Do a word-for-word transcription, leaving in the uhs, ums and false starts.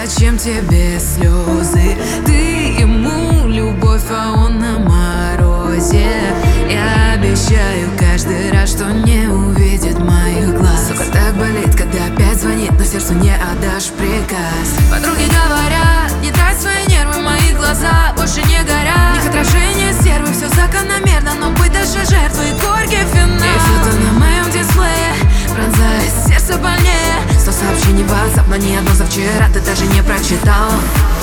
зачем тебе слезы? Ты ему любовь, а он на морозе. Я обещаю каждый раз, что не увидит моих глаз. Сука, так болит, когда опять звонит, но сердцу не отдашь приказ. Подруги говорят, не трать свои нервы, мои глаза больше не горят. В них отражение стервы, все закономерно, но быть даже жертвой горький финал. И фото на моем дисплее пронзает сердце больнее. Сто сообщений в WhatsApp, но ни одно за вчера ты даже не прочитал.